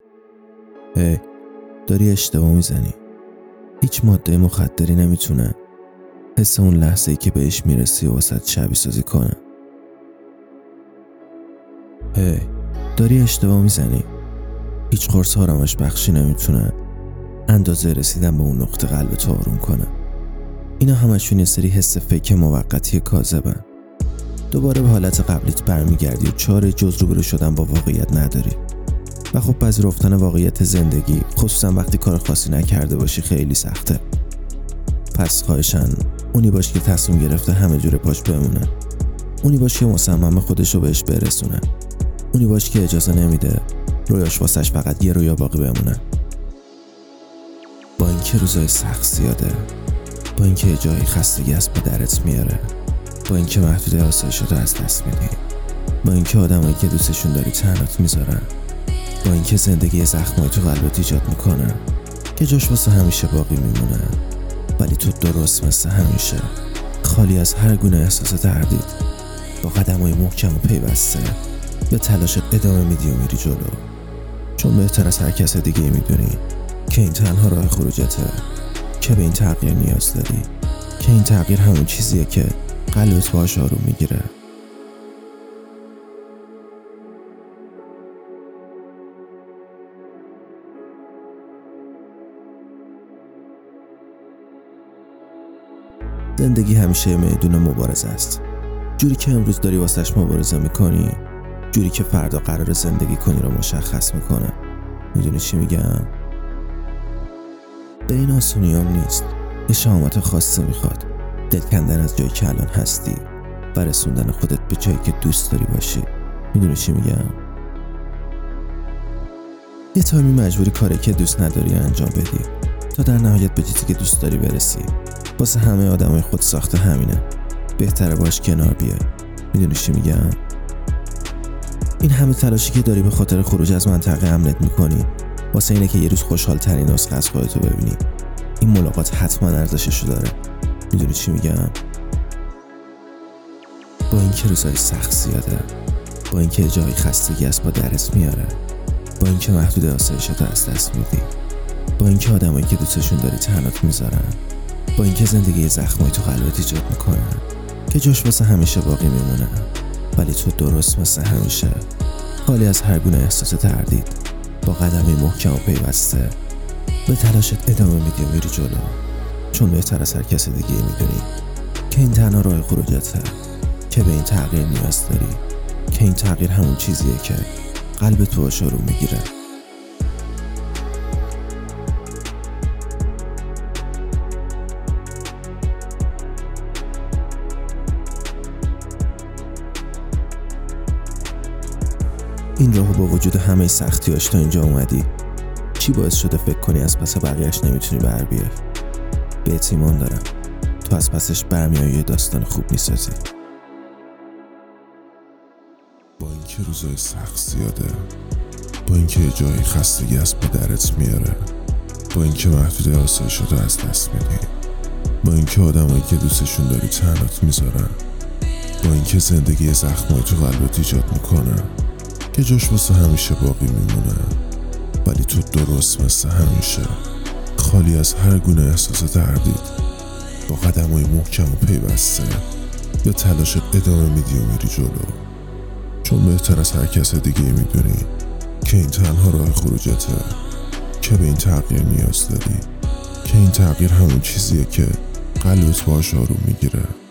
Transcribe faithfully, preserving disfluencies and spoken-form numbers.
هی، داری اشتباه میزنی. هیچ ماده مخدری نمیتونه حس اون لحظه ای که بهش میرسی و واسط شبیه سازی کنه. هی، داری اشتباه میزنی. هیچ قرص آرامش بخشی نمیتونه اندازه رسیدن به اون نقطه قلب تو آروم کنه. اینا همشون یه سری حس فیک موقتی کاذبن. دوباره به حالت قبلیت برمیگردی و چاره جز روبرو شدن با واقعیت نداری. و خب پذیرفتن واقعیت زندگی، خصوصا وقتی کار خاصی نکرده باشی، خیلی سخته. پس خواهشن اونی باش که تصمیم گرفته همه جوره پاش بمونه. اونی باش که مصمم خودشو بهش برسونه. اونی باش که اجازه نمیده رویاش واسش فقط یه رویا باقی بمونه. با اینکه روزای سخت زیاده، با اینکه جایی خستگی از به درت میاره، با اینکه محدود آسایشاتو از دست میدی، با اینکه آدمایی که دوستشون داری تنهات میذارن، با اینکه زندگی زخمای تو قلبت ایجاد میکنه که جاش واسه همیشه باقی میمونه، ولی تو درست مثل همیشه خالی از هر گونه احساس تردید، با قدمای محکم و پیوسته به تلاشت ادامه میدی و میری جلو. چون بهتر از هر کس دیگه میدونی که این تنها راه خروجته، که به این تغییر نیاز داری، که این تغییر همون چیزیه که قلبت باهاش آروم میگیره. زندگی همیشه میدون مبارزه است. جوری که امروز داری واسش مبارزه میکنی، جوری که فردا قرار زندگی کنی رو مشخص میکنه. میدونی چی میگم؟ به این آسونی هم نیست. یه شهامت خاصه میخواد دل کندن از جایی که الان هستی و رسوندن خودت به جایی که دوست داری باشی. میدونی چی میگم؟ یه تایمی مجبوری کاری که دوست نداری انجام بدی تا در نهایت به چیزی که دوست داری برسی. واسه همه آدمای خود ساخته همینه. بهتره باش کنار بیای. میدونی چی میگم؟ این همه تلاشی که داری به خاطر خروج از منطقه امنت میکنی واسه اینه که یه روز خوشحال ترین نسخه از خودتو ببینی. این ملاقات حتما ارزششو داره. میدونی چی میگم؟ با اینکه روزای سخت زیاده، با اینکه جایی خستگی از با درت میاره، با اینکه محدود آسایشاتو از دست میدی، با اینکه آدمایی که دوستشون داری تنهات میذارن، با اینکه زندگی زخمای تو قلبت ایجاد میکنن که جاش واسه همیشه باقی میمونه، ولی تو درست مثل همیشه خالی از هر گونه احساس تردید، با قدمی محکم و پیوسته به تلاشت ادامه میدی و میری جلو. چون بهتر از هر کس دیگه میدونی که این تنها راه خروجته، که به این تغییر نیاز داری، که این تغییر همون چیزیه که قلب تو باش آروم میگیره. این راهو با وجود همه سختیاش تا اینجا اومدی. چی باعث شده فکر کنی از پس بقیه‌اش نمیتونی بر بیای؟ بهت ایمان دارم تو از پسش برمیای و یه داستان خوب میسازی. با اینکه روزای سخت زیاده، با اینکه جایی خستگی از به درت میاره، با اینکه محدود آسایشاتو از دست میدی، با اینکه آدمایی که دوستشون داری تنهات میذارن، با اینکه زندگی زخمای تو قلبت ایجاد میکنه که جاش واسه همیشه باقی میمونه، ولی تو درست مثل همیشه خالی از هر گونه احساس تردید، با قدمای محکم و پیوسته به تلاشت ادامه میدی و میری جلو. چون بهتر از هر کس دیگه میدونی که این تنها راه خروجته، که به این تغییر نیاز داری، که این تغییر همون چیزیه که قلبت باهاش آروم میگیره.